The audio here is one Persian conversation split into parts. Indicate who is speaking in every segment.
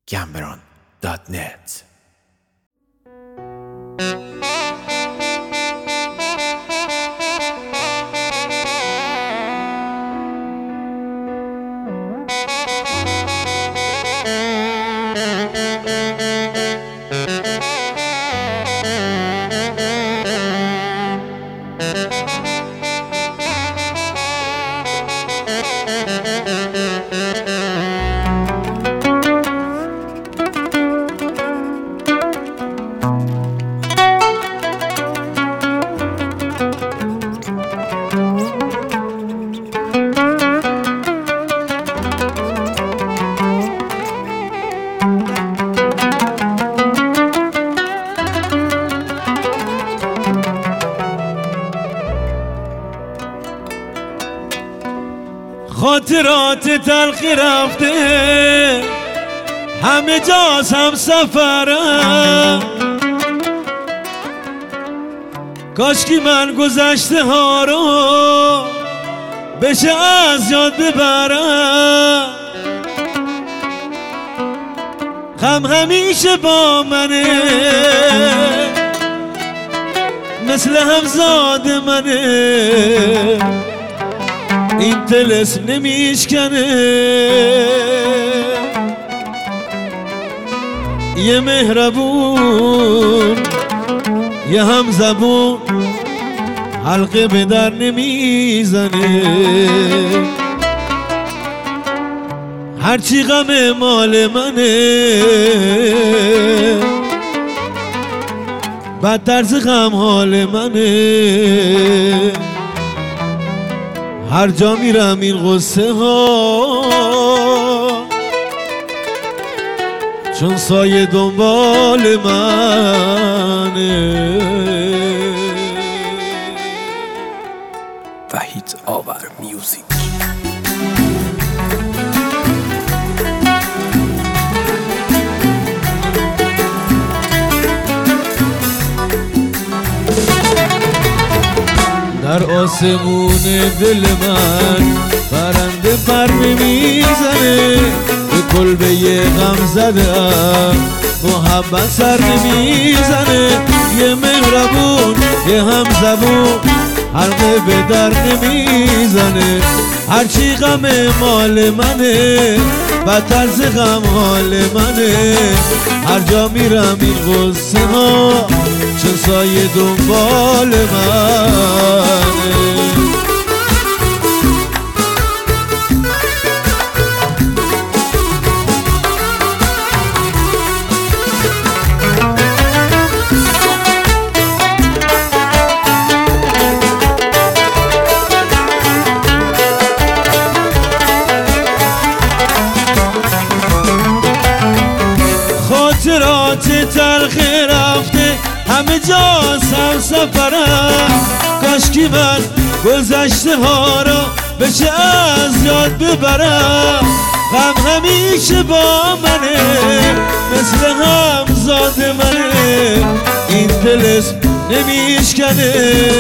Speaker 1: gambron.net.
Speaker 2: خاطرات تلخی رفته همه جاست هم سفرم، کاشکی من گذشته ها رو بشه از یاد ببرم. غم همیشه با منه، مثل همزاد منه، این طلسم نمیشکنه. یه مهربون یه همزبون حلقه به در نمیزنه. هرچی غم مال منه، بدتر ز غم حال منه. هر جا میرم این غصه ها چون سایه دنبال منه.
Speaker 1: وحید آور میوزیک.
Speaker 2: در آسمون دل من پرنده پر نمیزنه، به کلبه غم زدم محبت سر نمیزنه. یه مهربون یه همزبون حلقه به در نمیزنه. هرچی غم مال منه، بدتر ز غم حال منه. هر جا میرم این غصه ها چون سایه دنبال منه. خاطرات تلخ رفته همه جاست هم سفرم، کاشکی من گذشته ها را بشه از یاد ببرم. غم همیشه با منه، مثل همزاد منه، این طلسم نمیشکنه.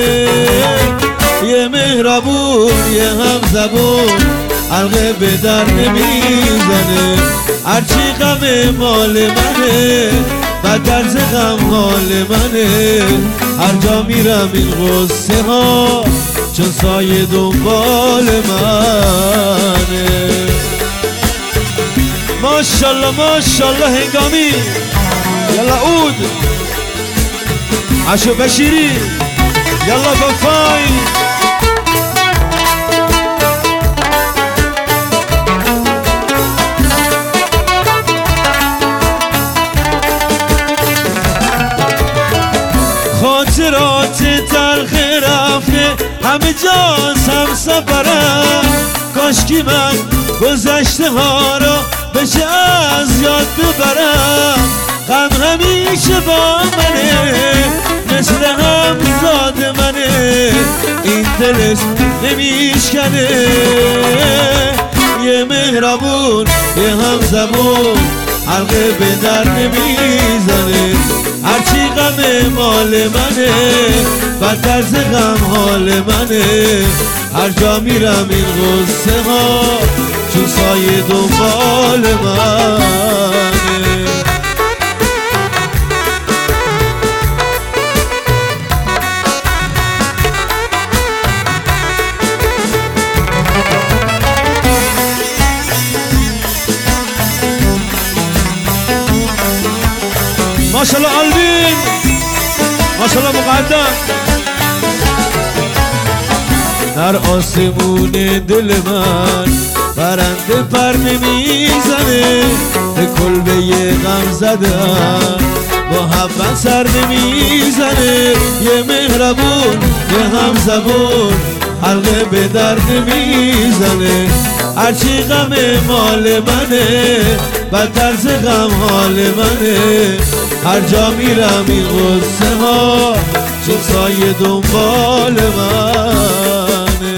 Speaker 2: یه مهربون یه همزبون حلقه به در نمیزنه. هرچی غم مال منه، بدتر ز غم حال منه. هر جا میرم این غصه ها چون سایه دنبال منه. ماشالله ماشالله هنگامی یلا عود عشو بشیری یلا بفای. خاطرات تلخ رفته همه جاست هم سفرم، کاشکی من گذشته ها را بشه از یاد ببرم. غم همیشه با منه، مثل همزاد منه، این طلسم نمیشکنه. یه مهربون یه همزبون حلقه به در نمیزنه. هرچی غم مال منه، بدتر ز غم حال منه. هر جا میرم این غصه ها چون سایه دنبال منه. ماشالله آلبین، ماشالله مقدم. در آسمون دل من پرنده پر نمیزنه، به کلبه غم زدن با حبت سر نمیزنه. یه مهربون یه هم زبون حلقه به در نمیزنه. هرچی غم مال منه بدتر ز غم حال منه. هر جا میرم این غصه ها چون سایه دنبال منه.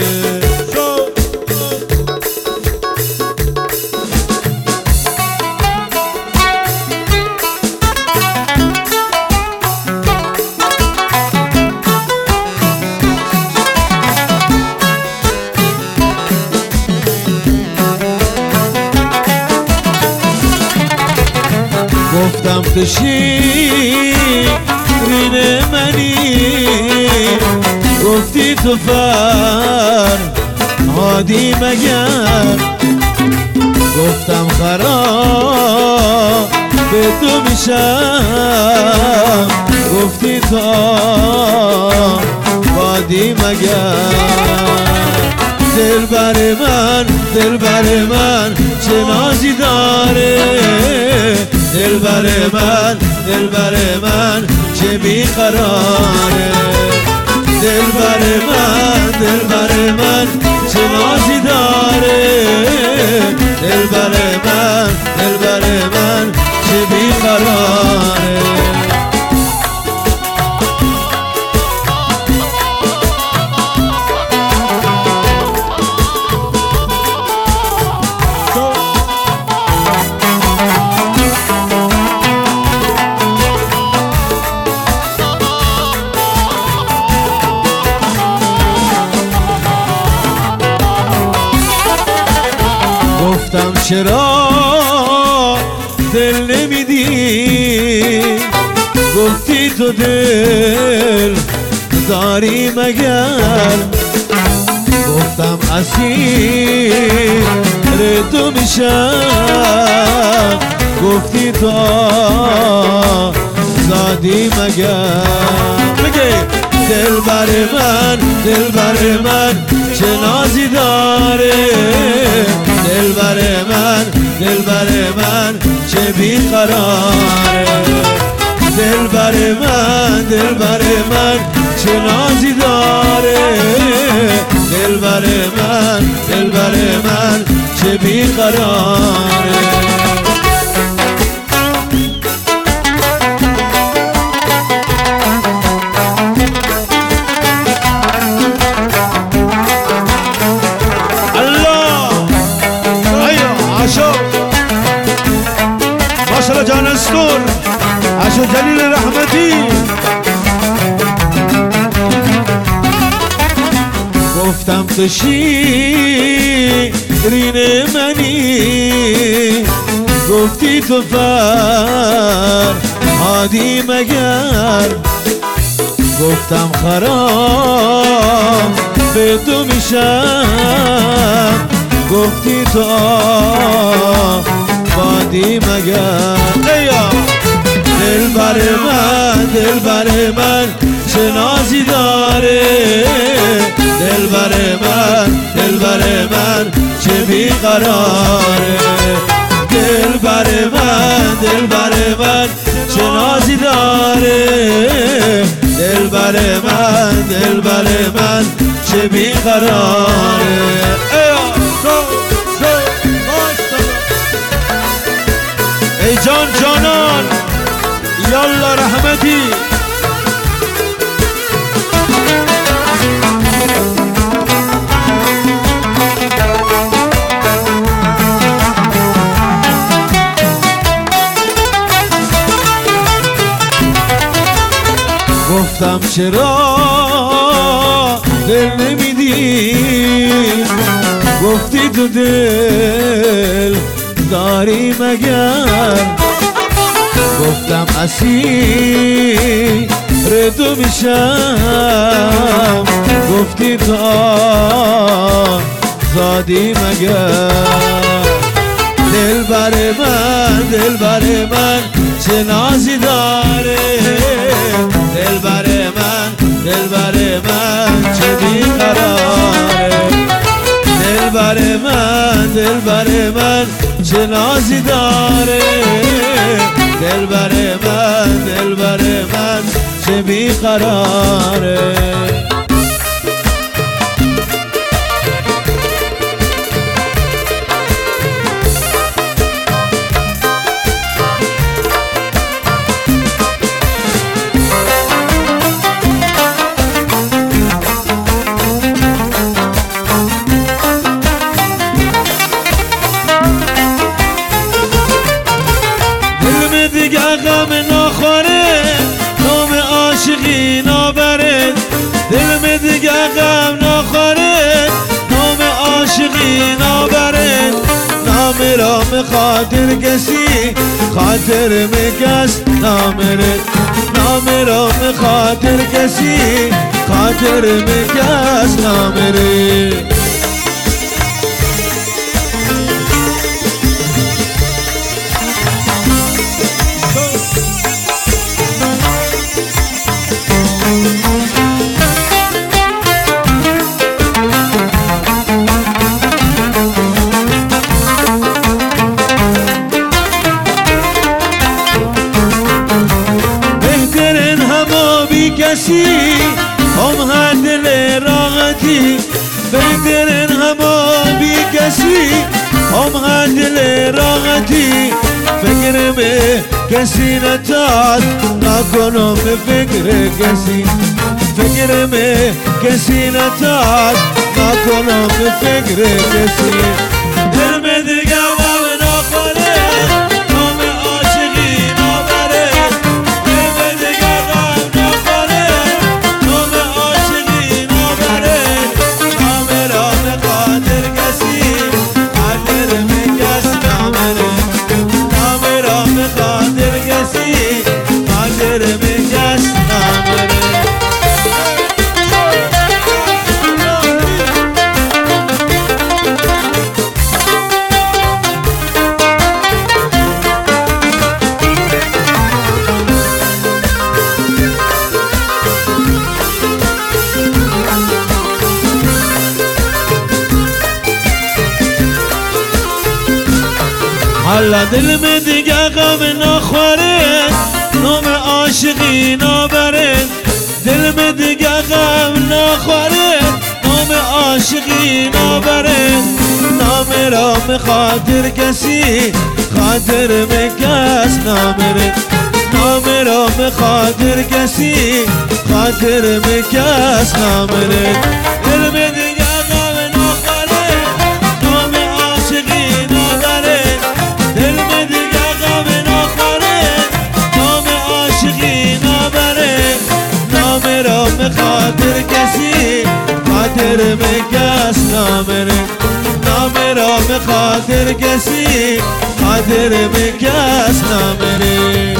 Speaker 2: گفتم تو شیرین منی، گفتی تو فرهادی مگر. گفتم خراب به تو میشم، گفتی تو وادی مگر. دلبر من چه نازی داره، دلبر من چه بیقراره. دلبر من چه نازی داره، دلبر من چه بیقراره. گفتم چرا دل نمیدی، گفتی تو دل داری مگر. گفتم اسیر تو میشم، گفتی تو زادی مگر. بگه دلبر من چه نازی داره، دلبر من چه بیقراره. دلبر من چه نازی داره، دلبر من چه بیقراره. ماشالله جان استور عشو جلیل رحمتی. گفتم تو شیرین منی، گفتی تو فرهادی مگر. گفتم خراب به تو میشم، گفتی تو وادی مگر. ایا دلبر من چه نازی داره، دلبر من چه بیقراره. دلبر من چه نازی داره، دلبر من چه بیقراره. ای جانان یالا رحمتی. گفتم چرا دل نمیدی، گفتی تو دل داری مگر. گفتم اسیر تو میشم، گفتی تو زادی مگر. دلبر من چه نازی داره دلبر من چه بیقراره دلبر من چه نازی داره دلبر من چه بیقراره غم نخوره نام عاشقی نبره دلم دیگه غم نخوره نام عاشقی نبره نام را خاطر کسی خاطر کس نامره نام را خاطر کسی خاطر کس نامره کسی هم هر دل راحتی بهترین هما بی کسی هم هر دل راحتی فکر به کسی نتاد نکنم فکر کسی فکر به کسی نتاد نکنم فکر کسی دل به دیگه غم نخوره نام عاشقی نبره دل به دیگه غم نخوره نام عاشقی نبره نام را خاطر کسی خاطر کس نبره نام را خاطر کسی خاطر کس نبره حالا دل میں دیگه غم نخوره نام عاشقی نبره دل میں دیگه غم نخوره نام عاشقی نبره نام را خاطر کسی خاطر کس نامره نام را خاطر کسی خاطر کس نامره دل میں دیگه غم نخوره نام عاشقی نبره دل میں دیگه غم نخوره نام عاشقی نبره نام را خاطر کسی خاطر کس نامره نام را خاطر کسی خاطر کس نامره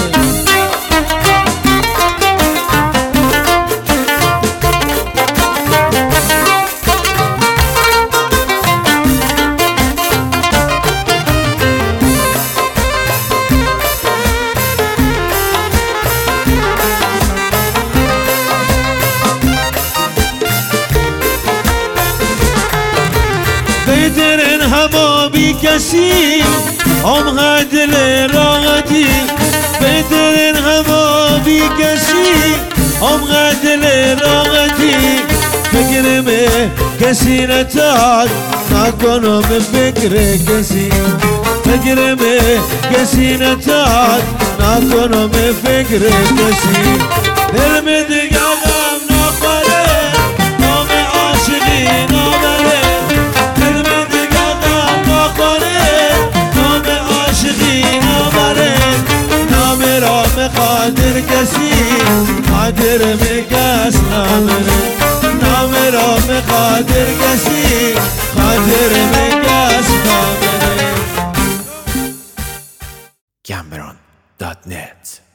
Speaker 2: بهترین هما بی کسی هم هر دل راحتی بهترین هما بی کسی هم هر دل راحتی فکر به کسی نتاد نکنم فکر کسی فکر به کسی نتاد نکنم فکر کسی دل میں دیگه غم نخوره نام عاشقی نبره خاطر کسی خاطر کس نامره نام را خاطر کسی خاطر کس نامره
Speaker 1: Cameron.net